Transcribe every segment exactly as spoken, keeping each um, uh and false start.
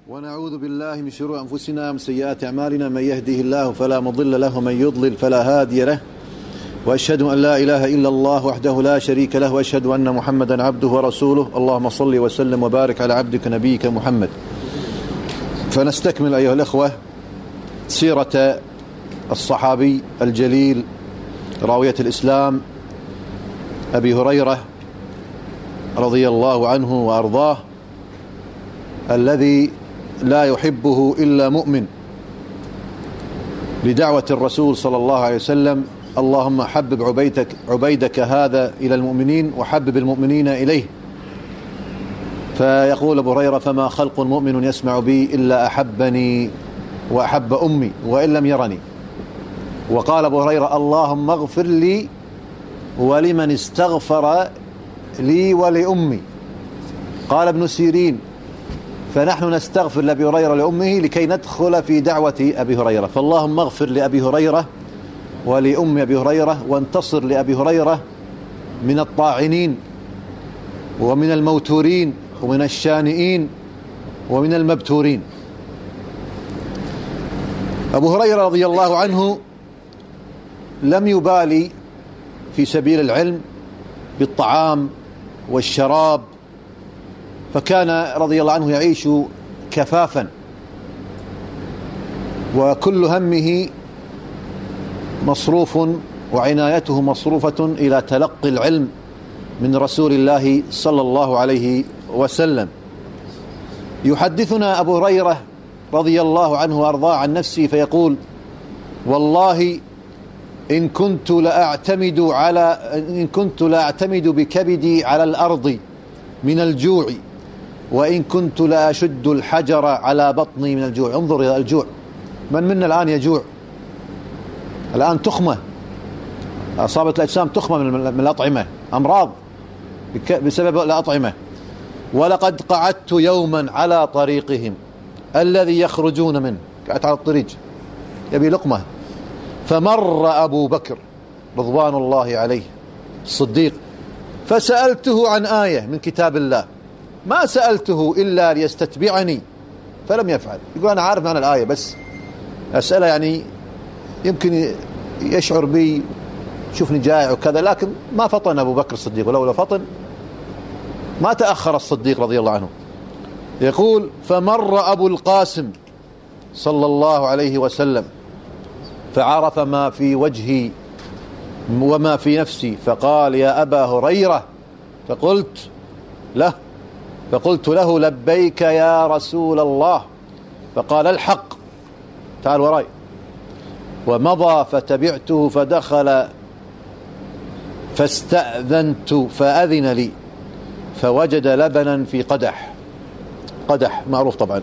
ونعوذ بالله من شرور أنفسنا ومن سيئات أعمالنا، من يهده الله فلا مضل له ومن يضلل فلا هادي له، وأشهد أن لا إله إلا الله وحده لا شريك له، وأشهد أن محمدا عبده ورسوله. اللهم صل وسلم وبارك على عبدك نبيك محمد. فنستكمل أيها الأخوة سيرة الصحابي الجليل راوية الإسلام أبي هريرة رضي الله عنه وأرضاه، الذي لا يحبه إلا مؤمن، لدعوة الرسول صلى الله عليه وسلم: اللهم حبب عبيدك, عبيدك هذا إلى المؤمنين وحبب المؤمنين إليه. فيقول أبو هريرة: فما خلق مؤمن يسمع بي إلا أحبني وأحب أمي وإن لم يرني. وقال أبو هريرة: اللهم اغفر لي ولمن استغفر لي ولأمي. قال ابن سيرين: فنحن نستغفر لأبي هريرة لأمه لكي ندخل في دعوة أبي هريرة. فاللهم اغفر لأبي هريرة ولأم أبي هريرة، وانتصر لأبي هريرة من الطاعنين ومن الموتورين ومن الشانئين ومن المبتورين. أبو هريرة رضي الله عنه لم يبالي في سبيل العلم بالطعام والشراب، فكان رضي الله عنه يعيش كفافا، وكل همه مصروف وعنايته مصروفة إلى تلقي العلم من رسول الله صلى الله عليه وسلم. يحدثنا أبو هريرة رضي الله عنه وأرضاه عن نفسه فيقول: والله إن كنت لأعتمد على إن كنت لأعتمد بكبدي على الأرض من الجوع، وإن كنت لأشد الحجر على بطني من الجوع. انظر إلى الجوع، من منا الآن يجوع؟ الآن تخمة، أصابت الأجسام تخمة من الأطعمة، أمراض بسبب الأطعمة. ولقد قعدت يوما على طريقهم الذي يخرجون منه، قعدت على الطريق يبي لقمة، فمر أبو بكر رضوان الله عليه الصديق فسألته عن آية من كتاب الله، ما سألته إلا ليستتبعني فلم يفعل. يقول: أنا عارف معنى الآية، بس أسأله يعني يمكن يشعر بي، شوفني جائع وكذا، لكن ما فطن أبو بكر الصديق، ولولا فطن ما تأخر الصديق رضي الله عنه. يقول: فمر أبو القاسم صلى الله عليه وسلم فعرف ما في وجهي وما في نفسي، فقال: يا أبا هريرة. فقلت له فقلت له: لبيك يا رسول الله. فقال: الحق، تعال وراي. ومضى فتبعته، فدخل فاستأذنت فأذن لي، فوجد لبنا في قدح، قدح معروف طبعا.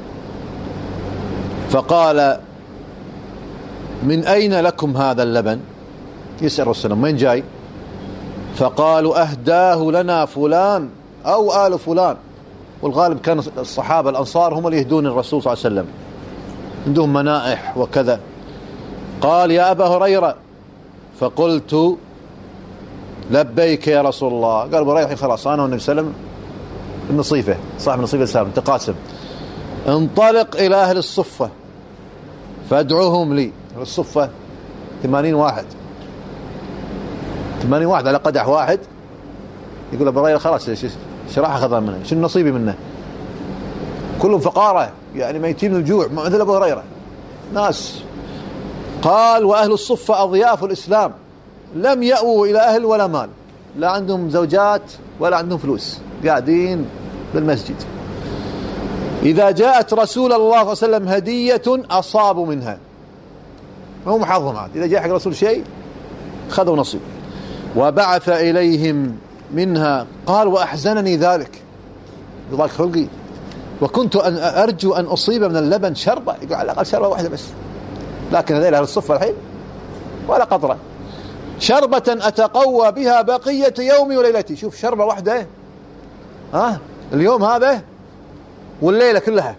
فقال: من أين لكم هذا اللبن؟ يسأل الرسول: من جاي؟ فقالوا: أهداه لنا فلان أو آل فلان. والغالب كان الصحابة الأنصار هم اللي يهدون الرسول صلى الله عليه وسلم، عندهم منائح وكذا. قال: يا أبا هريرة. فقلت: لبيك يا رسول الله. قال أبو هريرة: خلاص أنا والنبي صلى الله عليه وسلم النصيفة، صاحب النصيفة السالم، تقاسم. انطلق إلى أهل الصفة فادعوهم لي. الصفة ثمانين واحد ثمانين واحد على قدح واحد. يقول أبو هريرة: خلاص ايش راح أخذها منه؟ شنو نصيبي منه؟ كلهم فقارة، يعني ميتين من الجوع، مثل أبو هريرة ناس. قال: وأهل الصفة أضياف الإسلام، لم يأووا إلى أهل ولا مال، لا عندهم زوجات ولا عندهم فلوس، قاعدين بالمسجد. إذا جاءت رسول الله صلى الله عليه وسلم هدية أصابوا منها، ما هو محظم عاد، إذا جاء حق رسول شيء خذوا نصيب. وبعث إليهم منها. قال: وأحزنني ذلك، يضاق خلقي، وكنت أن أرجو أن أصيب من اللبن شربة، يقول على الأقل شربة واحدة بس، لكن هذيل أهل الصفة الحين ولا قطرة، شربة أتقوى بها بقية يومي وليلتي. شوف، شربة واحدة ها اليوم هذا والليلة كلها.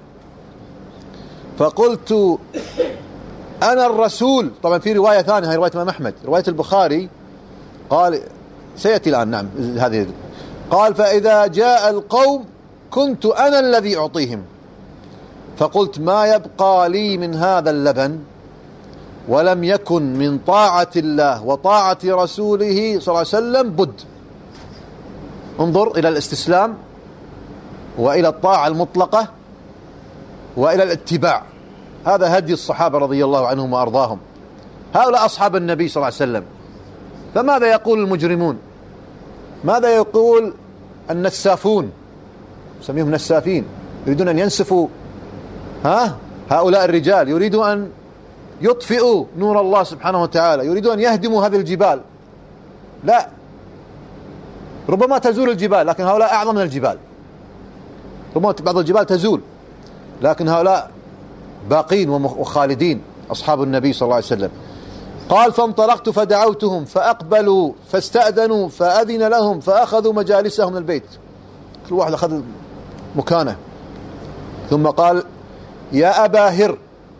فقلت: أنا الرسول. طبعا في رواية ثانية، هي رواية الإمام أحمد، رواية البخاري، قال سيأتي الآن، نعم هذه. قال: فإذا جاء القوم كنت أنا الذي أعطيهم، فقلت ما يبقى لي من هذا اللبن ولم يكن من طاعة الله وطاعة رسوله صلى الله عليه وسلم بد. انظر إلى الاستسلام وإلى الطاعة المطلقة وإلى الاتباع. هذا هدي الصحابة رضي الله عنهم وأرضاهم. هؤلاء أصحاب النبي صلى الله عليه وسلم. فماذا يقول المجرمون؟ ماذا يقول النسافون؟ نسميهم نسافين، يريدون أن ينسفوا ها هؤلاء الرجال، يريدون أن يطفئوا نور الله سبحانه وتعالى، يريدون أن يهدموا هذه الجبال. لا، ربما تزول الجبال لكن هؤلاء أعظم من الجبال. ربما بعض الجبال تزول لكن هؤلاء باقين وخالدين، أصحاب النبي صلى الله عليه وسلم. قال فانطلقت فدعوتهم فأقبلوا فاستأذنوا فأذن لهم فأخذوا مجالسهم من البيت، كل واحد أخذ مكانه. ثم قال يا أبا هر،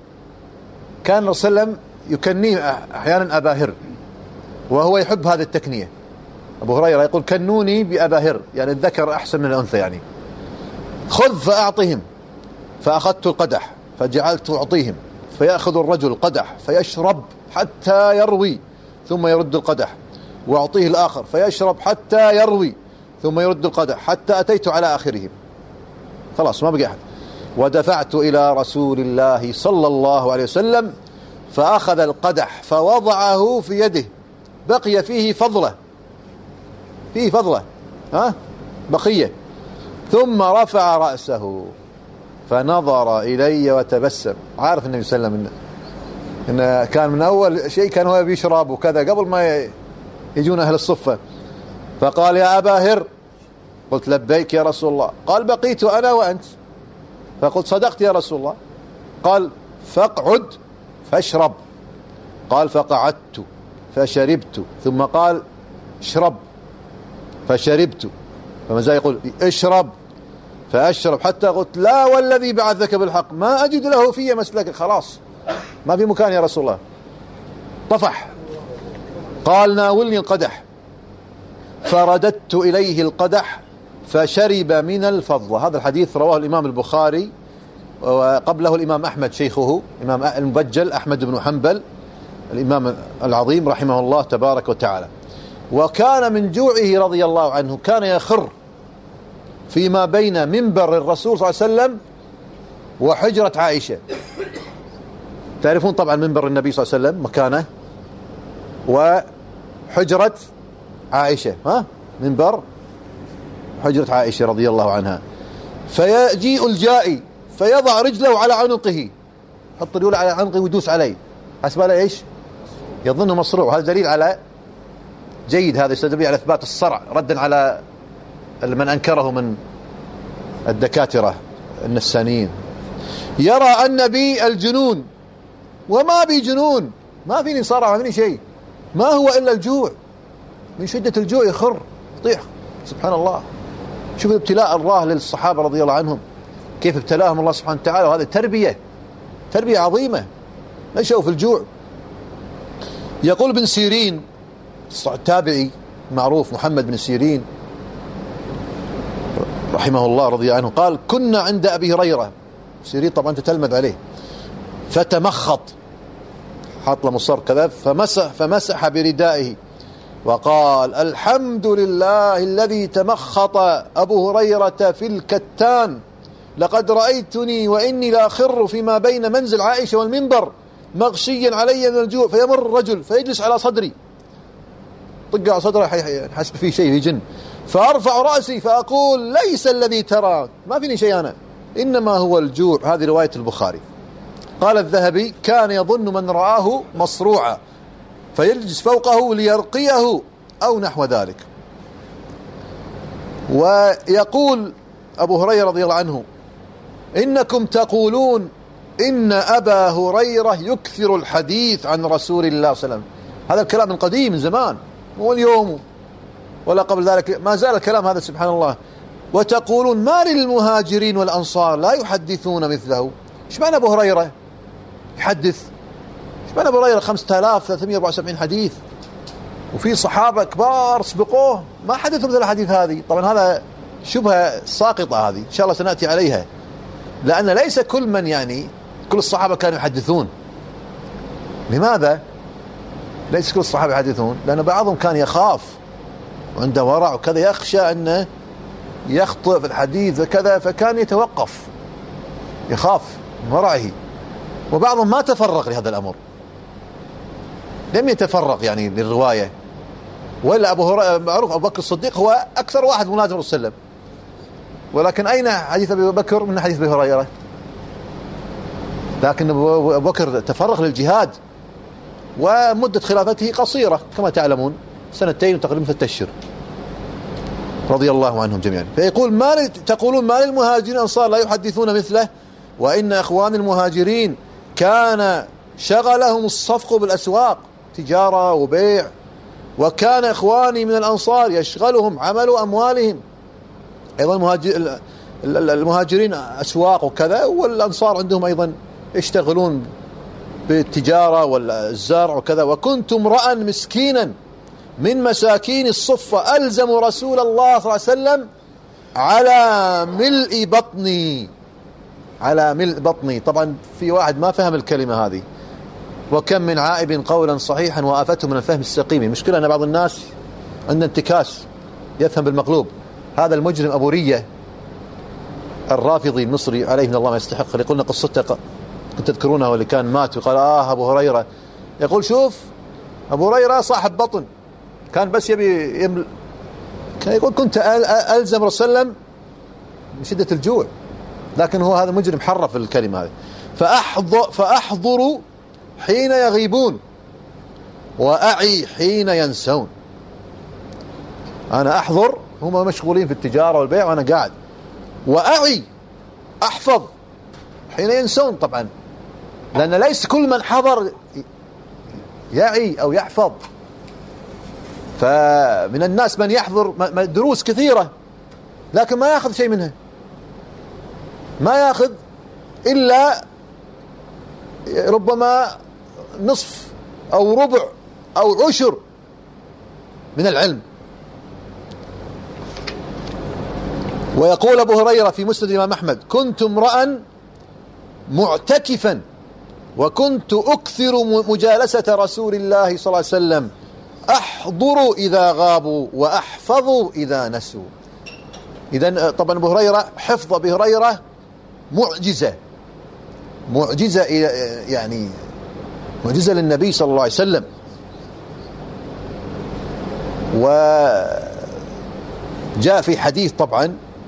كان الرسول صلى الله عليه وسلم يكنيه أحيانا أبا هر وهو يحب هذه التكنية. أبو هريرة يقول كنوني بأبا هر، يعني الذكر أحسن من الأنثى يعني. خذ فأعطهم، فأخذت القدح فجعلت أعطيهم، فيأخذ الرجل القدح فيشرب حتى يروي ثم يرد القدح، وأعطيه الآخر فيشرب حتى يروي ثم يرد القدح، حتى أتيت على آخرهم، خلاص ما بقي أحد. ودفعت إلى رسول الله صلى الله عليه وسلم فأخذ القدح فوضعه في يده، بقي فيه فضلة، فيه فضلة ها بقية. ثم رفع رأسه فنظر إلي وتبسم. عارف النبي صلى الله عليه وسلم إن كان من أول شيء كان هو بيشرب وكذا قبل ما يجون أهل الصفة. فقال يا أبا هر، قلت لبيك يا رسول الله. قال بقيت أنا وأنت. فقلت صدقت يا رسول الله. قال فاقعد فاشرب. قال فقعدت فشربت. ثم قال اشرب فشربت. فما زال يقول اشرب فأشرب، حتى قلت لا والذي بعثك بالحق ما أجد له في مسلك، خلاص ما في مكان يا رسول الله، طفح. قال ناولني القدح، فرددت إليه القدح فشرب من الفضة. هذا الحديث رواه الإمام البخاري وقبله الإمام أحمد شيخه، إمام المبجل أحمد بن حنبل الإمام العظيم رحمه الله تبارك وتعالى. وكان من جوعه رضي الله عنه كان يخر فيما بين منبر الرسول صلى الله عليه وسلم وحجرة عائشة. تعرفون طبعا منبر النبي صلى الله عليه وسلم مكانه، وحجرة عائشة ها منبر حجرة عائشة رضي الله عنها. فيجيء الجائي فيضع رجله على عنقه، حط رجله على عنقه ويدوس عليه حسب على ايش؟ يظنه مصروع. هذا دليل على جيد، هذا يستدل على اثبات الصرع ردا على من انكره من الدكاترة النفسانيين. يرى أن بي الجنون وما بي جنون، ما فيني صرع ما فيني شيء، ما هو إلا الجوع. من شدة الجوع يخر يطيح. سبحان الله، شوف ابتلاء الله للصحابة رضي الله عنهم، كيف ابتلاهم الله سبحانه وتعالى. وهذه تربية تربية عظيمة، نشأوا في الجوع. يقول ابن سيرين التابعي معروف محمد بن سيرين رحمه الله رضي عنه، قال كنا عند أبي هريرة، سيرين طبعا تتلمذ عليه، فتمخط، حط له مصر كذا، فمسح فمسح بردائه وقال الحمد لله الذي تمخط أبو هريرة في الكتان، لقد رأيتني وإني لأخر فيما بين منزل عائشة والمنبر مغشيا علي من الجوع، فيمر الرجل فيجلس على صدري، طق على صدره حسب فيه شيء في جن، فأرفع رأسي فأقول ليس الذي ترى، ما فيني شيء أنا، إنما هو الجوع. هذه رواية البخاري. قال الذهبي كان يظن من رآه مصروعا فيجلس فوقه ليرقيه أو نحو ذلك. ويقول أبو هريرة رضي الله عنه إنكم تقولون إن أبا هريرة يكثر الحديث عن رسول الله صلى الله عليه وسلم. هذا الكلام من قديم من زمان، مو اليوم ولا قبل ذلك، ما زال الكلام هذا سبحان الله. وتقولون ما للمهاجرين والأنصار لا يحدثون مثله. ايش معنى أبو هريرة يحدث؟ ايش معنى أبو هريرة خمسة آلاف وثلاثمائة وأربعة وسبعين حديث، وفي صحابة كبار سبقوه ما حدثوا مثل الحديث هذه. طبعا هذا شبهة ساقطة، هذه إن شاء الله سنأتي عليها. لأن ليس كل من يعني كل الصحابة كانوا يحدثون. لماذا؟ ليس كل الصحابة يحدثون لأن بعضهم كان يخاف وعنده ورع وكذا، يخشى أنه يخطئ في الحديث وكذا، فكان يتوقف، يخاف من ورعه. وبعضهم ما تفرغ لهذا الأمر، لم يتفرغ يعني للرواية. ولا أبو هريرة معروف، أبو بكر الصديق هو أكثر واحد ملازم الرسول صلى الله عليه وسلم، ولكن أين حديث أبي بكر من حديث أبي هريرة؟ لكن أبو بكر تفرغ للجهاد، ومدة خلافته قصيرة كما تعلمون، سنتين وتقريبا ستة أشهر، رضي الله عنهم جميعا. فيقول ما تقولون ما للمهاجرين الأنصار لا يحدثون مثله، وإن إخوان المهاجرين كان شغلهم الصفق بالأسواق، تجارة وبيع، وكان إخواني من الأنصار يشغلهم عمل أموالهم. أيضا المهاجرين أسواق وكذا، والأنصار عندهم أيضا يشتغلون بالتجارة والزرع وكذا. وكنت امرأ مسكينا من مساكين الصفة ألزم رسول الله صلى الله عليه وسلم على ملء بطني، على ملء بطني. طبعا في واحد ما فهم الكلمة هذه، وكم من عائب قولا صحيحا وآفته من الفهم السقيم. المشكلة أن بعض الناس عنده انتكاس، يفهم بالمقلوب. هذا المجرم أبو رية الرافضي المصري عليه من الله ما يستحق، اللي قلنا قصته كنت تذكرونها، واللي كان مات وقال آه أبو هريرة، يقول شوف أبو هريرة صاحب بطن، كان بس يبي يمل، كان يقول كنت ألزم رسول الله من شدة الجوع، لكن هو هذا مجرم حرف الكلمة هذه. فأحضر, فأحضر حين يغيبون وأعي حين ينسون. أنا أحضر، هم مشغولين في التجارة والبيع وأنا قاعد، وأعي أحفظ حين ينسون. طبعا لأن ليس كل من حضر يعي أو يحفظ، فمن الناس من يحضر دروس كثيرة لكن ما يأخذ شيء منها، ما يأخذ إلا ربما نصف أو ربع أو عشر من العلم. ويقول أبو هريرة في مسند الإمام أحمد كنت امرأ معتكفا وكنت أكثر مجالسة رسول الله صلى الله عليه وسلم، أحضر إذا غابوا وأحفظ إذا نسوا. إذن طبعا أبو هريرة، حفظ أبي هريرة معجزة، معجزة يعني معجزة للنبي صلى الله عليه وسلم. وجاء في حديث طبعا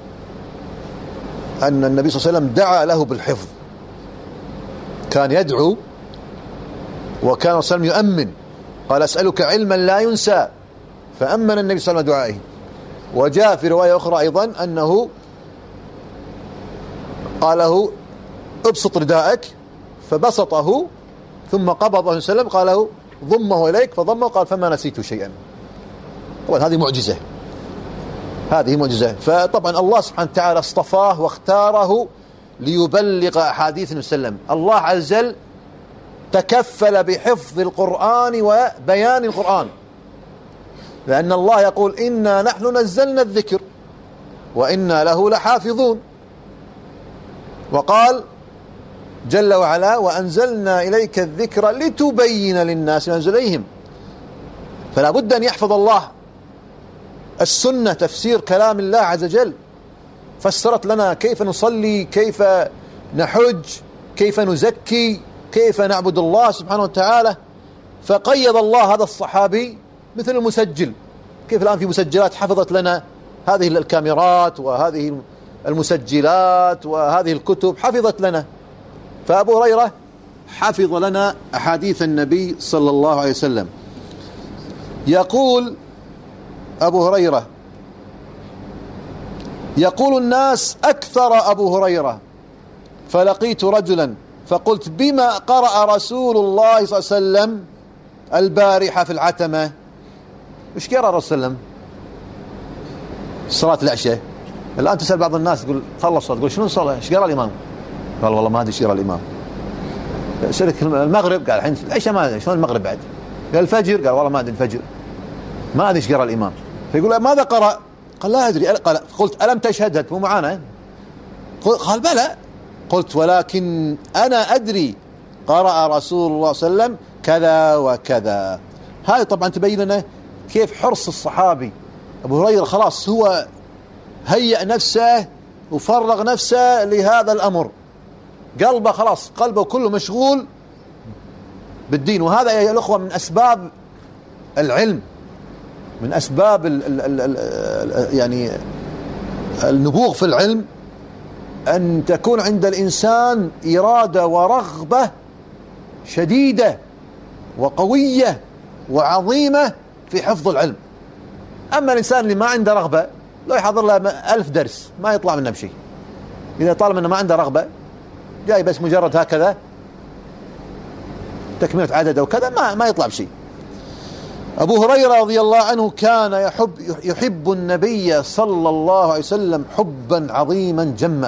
أن النبي صلى الله عليه وسلم دعا له بالحفظ، كان يدعو، وكان صلى الله عليه وسلم يؤمن، قال أسألك علما لا ينسى، فأمن النبي صلى الله عليه وسلم دعائه. وجاء في رواية أخرى أيضا أنه قال له ابسط رداءك، فبسطه ثم قبضه صلى الله عليه وسلم، قال له ضمه إليك، فضمه، قال فما نسيت شيئا. طبعا هذه معجزة، هذه معجزة. فطبعا الله سبحانه وتعالى اصطفاه واختاره ليبلغ أحاديث النبي صلى الله عليه وسلم. الله عز وجل تكفل بحفظ القرآن وبيان القرآن، لأن الله يقول إنا نحن نزلنا الذكر وإنا له لحافظون. وقال جل وعلا وأنزلنا إليك الذكر لتبين للناس ما نزل إليهم. فلا بد أن يحفظ الله السنة، تفسير كلام الله عز وجل، فسرت لنا كيف نصلي، كيف نحج، كيف نزكي، كيف نعبد الله سبحانه وتعالى. فقيض الله هذا الصحابي مثل المسجل، كيف الآن في مسجلات حفظت لنا هذه الكاميرات وهذه المسجلات وهذه الكتب حفظت لنا، فأبو هريرة حفظ لنا أحاديث النبي صلى الله عليه وسلم. يقول أبو هريرة يقول الناس أكثر أبو هريرة، فلقيت رجلا فقلت بما قرأ رسول الله صلى الله عليه وسلم البارحة في العتمة؟ إيش قرأ الرسول صلى الله عليه وسلم صلاة العشاء؟ الآن تسأل بعض الناس تقول خلص، تقول شنو صلاة؟ إيش قرأ الإمام؟ قال والله ما أدري إيش قرأ الإمام. سألك المغرب، قال الحين العشاء ما أدري شلون المغرب بعد. قال الفجر، قال والله ما أدري الفجر، ما أدري إيش قرأ الإمام. فيقول ماذا قرأ؟ قال لا أدري. قال قلت ألم تشهد؟ مو معانا. قال بلى. قلت ولكن أنا أدري قرأ رسول الله صلى الله عليه وسلم كذا وكذا. هذا طبعا تبين لنا كيف حرص الصحابي أبو هريرة، خلاص هو هيأ نفسه وفرغ نفسه لهذا الأمر، قلبه خلاص قلبه كله مشغول بالدين. وهذا يا الأخوة من أسباب العلم، من أسباب ال ال ال ال يعني النبوغ في العلم، أن تكون عند الإنسان إرادة ورغبة شديدة وقوية وعظيمة في حفظ العلم. أما الإنسان اللي ما عنده رغبة لا يحضر له ألف درس ما يطلع منه بشيء. إذا طالما أنه ما عنده رغبة جاي بس مجرد هكذا تكملة عدد أو كذا ما ما يطلع بشيء. أبو هريرة رضي الله عنه كان يحب يحب النبي صلى الله عليه وسلم حبا عظيما جما،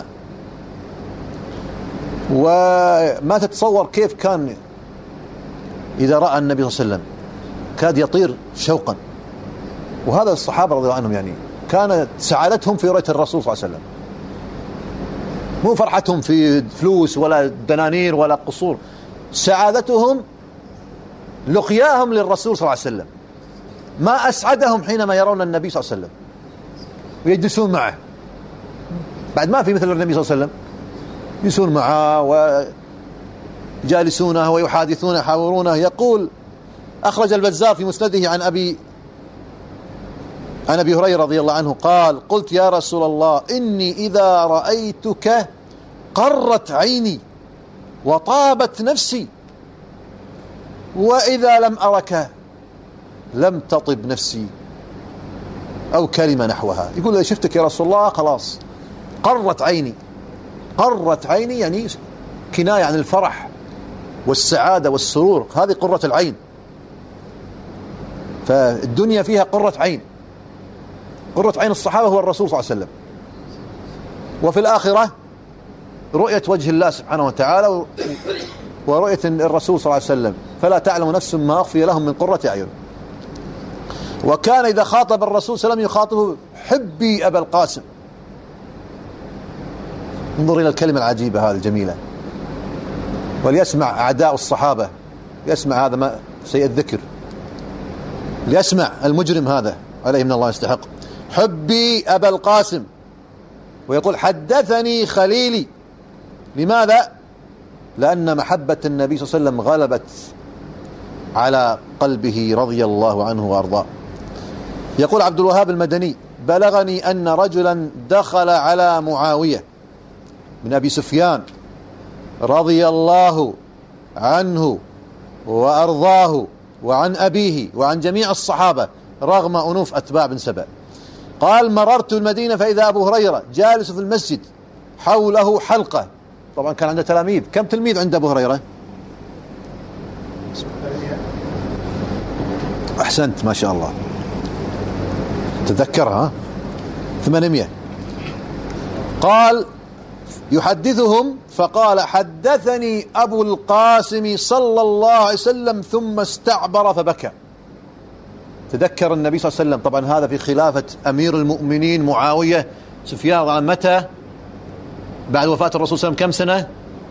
وما تتصور كيف كان إذا رأى النبي صلى الله عليه وسلم كاد يطير شوقا. وهذا الصحابة رضي الله عنهم يعني كانت سعادتهم في رؤية الرسول صلى الله عليه وسلم، مو فرحتهم في فلوس ولا دنانير ولا قصور، سعادتهم لقياهم للرسول صلى الله عليه وسلم. ما أسعدهم حينما يرون النبي صلى الله عليه وسلم ويجلسون معه، بعد ما في مثل النبي صلى الله عليه وسلم، يجلسون معه ويجالسونه ويحادثونه يحاورونه. يقول أخرج البزار في مسنده عن أبي عن أبي هريرة رضي الله عنه قال قلت يا رسول الله إني إذا رأيتك قرت عيني وطابت نفسي، وإذا لم أرك لم تطب نفسي، أو كلمة نحوها. يقول إذا شفتك يا رسول الله خلاص قرت عيني. قرت عيني يعني كناية عن الفرح والسعادة والسرور، هذه قرة العين. فالدنيا فيها قرة عين، قرة عين الصحابة هو الرسول صلى الله عليه وسلم. وفي الآخرة رؤية وجه الله سبحانه وتعالى ورؤية الرسول صلى الله عليه وسلم، فلا تعلم نفس ما أخفي لهم من قرة أعين. وكان إذا خاطب الرسول صلى الله عليه وسلم يخاطبه حبي أبا القاسم. انظر إلى الكلمة العجيبة هذه الجميلة. وليسمع أعداء الصحابة، يسمع هذا ما سيء الذكر، ليسمع المجرم هذا عليه من الله يستحق. حبي أبا القاسم، ويقول حدثني خليلي. لماذا؟ لأن محبة النبي صلى الله عليه وسلم غلبت على قلبه رضي الله عنه وأرضاه. يقول عبد الوهاب المدني بلغني أن رجلا دخل على معاوية من أبي سفيان رضي الله عنه وأرضاه وعن أبيه وعن جميع الصحابة رغم أنوف أتباع بن سبأ. قال مررت المدينة فإذا أبو هريرة جالس في المسجد حوله حلقة. طبعا كان عنده تلاميذ. كم تلميذ عند أبو هريرة؟ أحسنت ما شاء الله تذكرها، ثمانمائة. قال يحدثهم فقال حدثني أبو القاسم صلى الله عليه وسلم ثم استعبر فبكى. تذكر النبي صلى الله عليه وسلم. طبعا هذا في خلافة أمير المؤمنين معاوية سفيان رضي الله عنه. متى؟ بعد وفاة الرسول صلى الله عليه وسلم كم سنة؟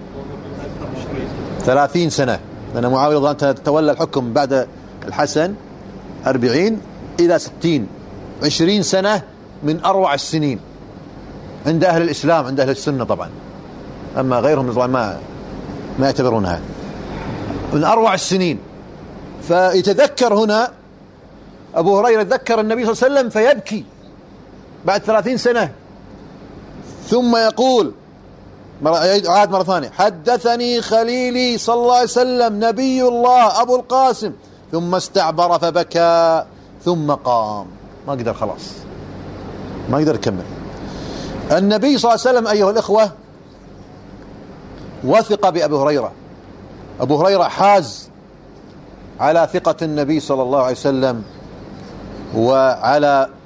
ثلاثين سنة، لأن معاوية رضي الله عنه تولى الحكم بعد الحسن أربعين إلى ستين، عشرين سنة من أروع السنين عند أهل الإسلام، عند أهل السنة طبعا، أما غيرهم طبعا ما ما يعتبرونها من أروع السنين. فيتذكر هنا أبو هريرة يتذكر النبي صلى الله عليه وسلم فيبكي بعد ثلاثين سنة، ثم يقول عاد مرة ثانية حدثني خليلي صلى الله عليه وسلم نبي الله أبو القاسم، ثم استعبر فبكى ثم قام. ما قدر خلاص، ما قدر يكمل. النبي صلى الله عليه وسلم أيها الإخوة وثق بأبي هريرة. أبو هريرة حاز على ثقة النبي صلى الله عليه وسلم، وعلى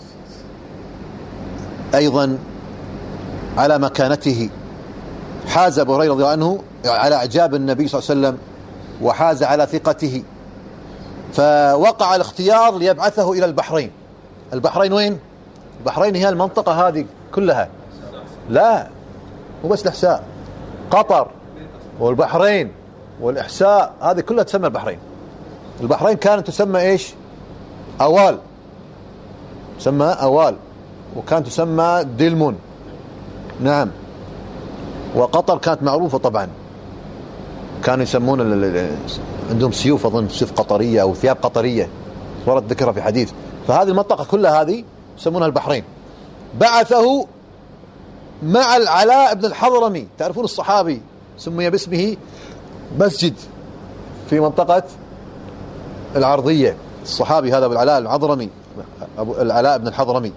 أيضا على مكانته. حاز أبو هريرة رضي الله عنه على إعجاب النبي صلى الله عليه وسلم، وحاز على ثقته. فوقع الاختيار ليبعثه إلى البحرين. البحرين وين؟ البحرين هي المنطقة هذه كلها، لا مو بس الأحساء، قطر والبحرين والإحساء، هذه كلها تسمى البحرين. البحرين كانت تسمى إيش؟ أوال، تسمى أوال، وكانت تسمى دلمون. نعم. وقطر كانت معروفة طبعا، كانوا يسمون عندهم سيوف، أظن سيوف قطرية أو ثياب قطرية ورد ذكرها في حديث. فهذه المنطقة كلها هذه يسمونها البحرين. بعثه مع العلاء بن الحضرمي، تعرفون الصحابي سمي باسمه مسجد في منطقة العرضية، الصحابي هذا بالعلاء الحضرمي، أبو العلاء بن الحضرمي.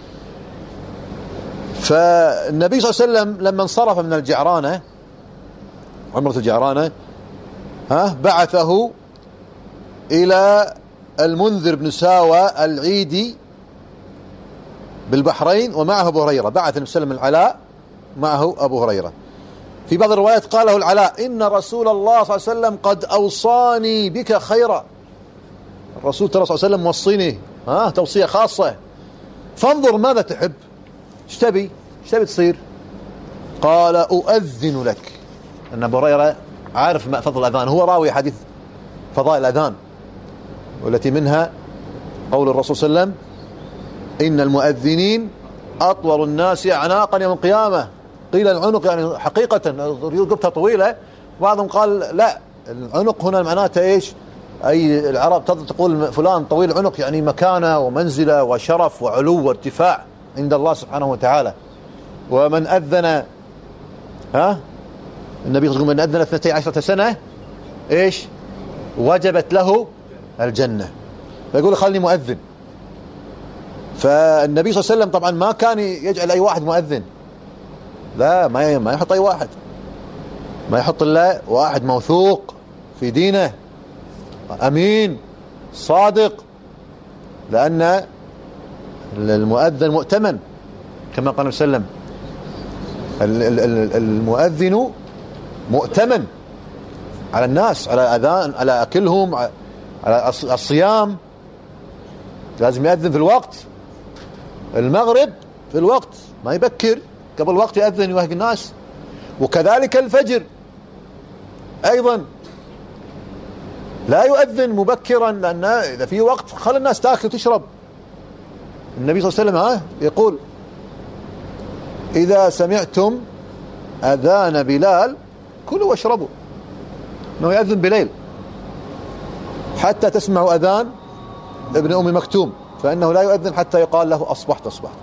فالنبي صلى الله عليه وسلم لما انصرف من الجعرانة، عمرة الجعرانة، ها بعثه إلى المنذر بن ساوى العيدي بالبحرين ومعه أبو هريرة. بعث النبي صلى الله عليه وسلم العلاء معه أبو هريرة. في بعض الروايات قاله العلاء: إن رسول الله صلى الله عليه وسلم قد أوصاني بك خيرا. الرسول صلى الله عليه وسلم موصيني ها توصية خاصة، فانظر ماذا تحب، ايش تبي، ايش تبي تصير؟ قال: أؤذن لك. أن أبو هريرة عارف ما فضل الأذان، هو راوي حديث فضائل الأذان، والتي منها قول الرسول صلى الله عليه وسلم: إن المؤذنين أطول الناس أعناقا يوم القيامة. قيل العنق يعني حقيقة رقبتها طويلة، بعضهم قال لا، العنق هنا معناته إيش؟ أي العرب تقول فلان طويل العنق يعني مكانة ومنزلة وشرف وعلو وارتفاع عند الله سبحانه وتعالى. ومن أذن ها النبي صلى الله عليه وسلم من أذن اثنتي عشرة سنة إيش؟ وجبت له الجنة. فيقول خلني مؤذن. فالنبي صلى الله عليه وسلم طبعا ما كان يجعل أي واحد مؤذن، لا، ما ما يحط أي واحد، ما يحط إلا واحد موثوق في دينه، أمين صادق، لأن المؤذن مؤتمن كما قال النبي صلى الله عليه وسلم. المؤذن مؤتمن على الناس، على أذان، على أكلهم، على الصيام، لازم يأذن في الوقت. المغرب في الوقت، ما يبكر قبل الوقت، يأذن يوهق الناس. وكذلك الفجر أيضا لا يؤذن مبكرا، لأن إذا في وقت خلي الناس تأكل وتشرب. النبي صلى الله عليه وسلم ها يقول: إذا سمعتم أذان بلال كلوا واشربوا. إنه يأذن بليل حتى تسمعوا أذان ابن أم مكتوم، فإنه لا يؤذن حتى يقال له أصبحت أصبحت.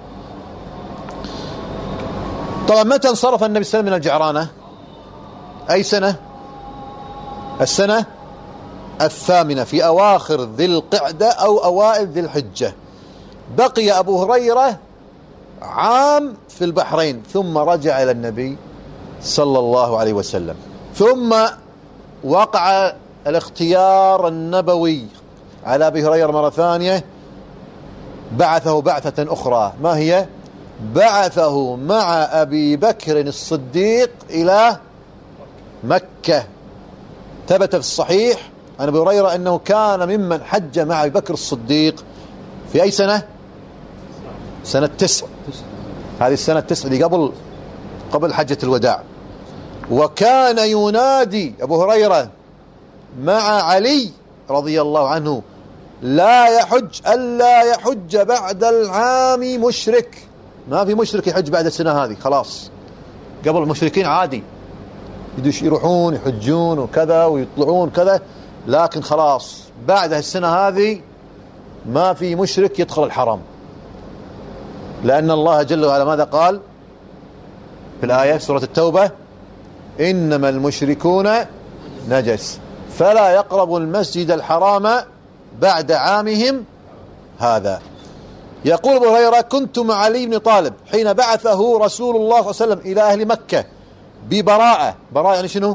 طبعا متى انصرف النبي صلى الله عليه وسلم من الجعرانة؟ أي سنة؟ السنة الثامنة، في أواخر ذي القعدة أو أوائل ذي الحجة. بقي أبو هريرة عام في البحرين، ثم رجع إلى النبي صلى الله عليه وسلم. ثم وقع الاختيار النبوي على أبي هريرة مرة ثانية، بعثه بعثة أخرى. ما هي؟ بعثه مع أبي بكر الصديق إلى مكة. ثبت في الصحيح عن أبي هريرة أنه كان ممن حج مع أبي بكر الصديق في أي سنة؟ سنة تسع. هذه السنة التسع دي قبل قبل حجة الوداع. وكان ينادي أبو هريرة مع علي رضي الله عنه: لا يحج ألا يحج بعد العام مشرك. ما في مشرك يحج بعد السنة هذه، خلاص. قبل المشركين عادي يروحون يحجون وكذا ويطلعون كذا، لكن خلاص بعد السنة هذه ما في مشرك يدخل الحرم، لأن الله جل وعلا ماذا قال في الآية سورة التوبة؟ إنما المشركون نجس فلا يقربوا المسجد الحرام بعد عامهم هذا. يقول أبو هريرة: كنت مع علي بن طالب حين بعثه رسول الله صلى الله عليه وسلم إلى أهل مكة ببراءة. براءة يعني شنو؟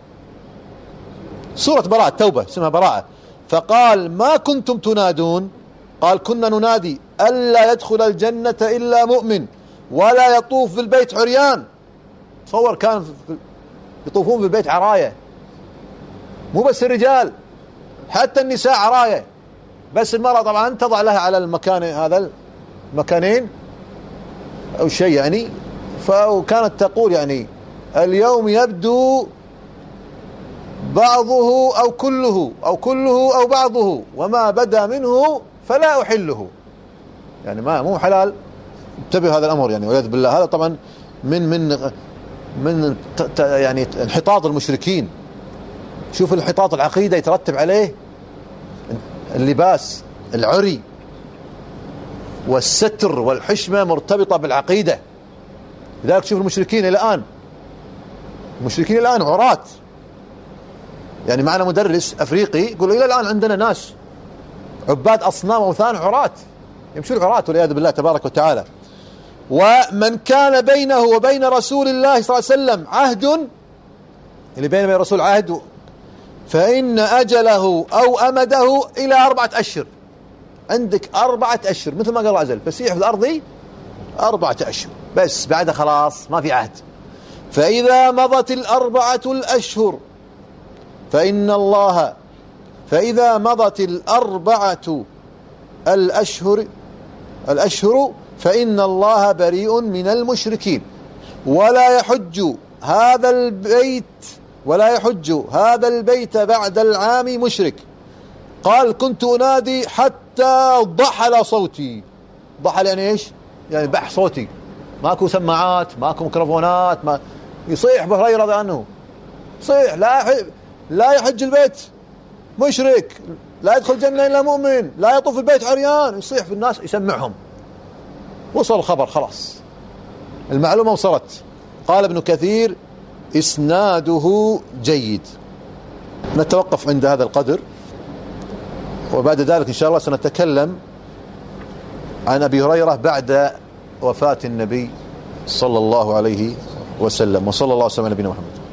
سورة براءة التوبة اسمها براءة. فقال: ما كنتم تنادون؟ قال: كنا ننادي ألا يدخل الجنة إلا مؤمن ولا يطوف في البيت عريان. تصور كان يطوفون في البيت عراية، مو بس الرجال، حتى النساء عراية، بس المرأة طبعا تضع لها على المكان هذا المكانين أو شيء يعني. فكانت تقول يعني اليوم يبدو بعضه أو كله أو كله أو بعضه، وما بدا منه فلا أحله. يعني ما مو حلال. انتبه هذا الأمر يعني والعياذ بالله. هذا طبعا من من من يعني انحطاط المشركين. شوف الانحطاط العقيدة يترتب عليه اللباس العري والستر والحشمة مرتبطة بالعقيدة. لذلك شوف المشركين الآن، المشركين الآن عراة. يعني معنا مدرس أفريقي يقول إلى الآن عندنا ناس عباد أصنام وأوثان عراة، يمشون عراة والعياذ بالله تبارك وتعالى. ومن كان بينه وبين رسول الله صلى الله عليه وسلم عهد، اللي بينه وبين الرسول عهد، فإن أجله أو أمده إلى أربعة أشهر. عندك أربعة أشهر مثل ما قال الله عز وجل، فسيح في الأرض أربعة أشهر بس، بعدها خلاص ما في عهد. فإذا مضت الأربعة الأشهر فإن الله فإذا مضت الأربعة الأشهر الأشهر فإن الله بريء من المشركين، ولا يحج هذا البيت ولا يحج هذا البيت بعد العام مشرك. قال كنت أنادي حتى ضحل صوتي. ضحل يعني إيش؟ يعني بح صوتي، ماكو سماعات، ماكو ميكروفونات، ما يصيح أبو هريرة رضي عنه، صيح لا لا يحج البيت مشرك، لا يدخل الجنة إلا مؤمن، لا يطوف البيت عريان، يصيح في الناس يسمعهم. وصل الخبر خلاص، المعلومة وصلت. قال ابن كثير إسناده جيد. نتوقف عند هذا القدر، وبعد ذلك إن شاء الله سنتكلم عن أبي هريرة بعد وفاة النبي صلى الله عليه وسلم. وصلى الله وسلم على نبينا محمد.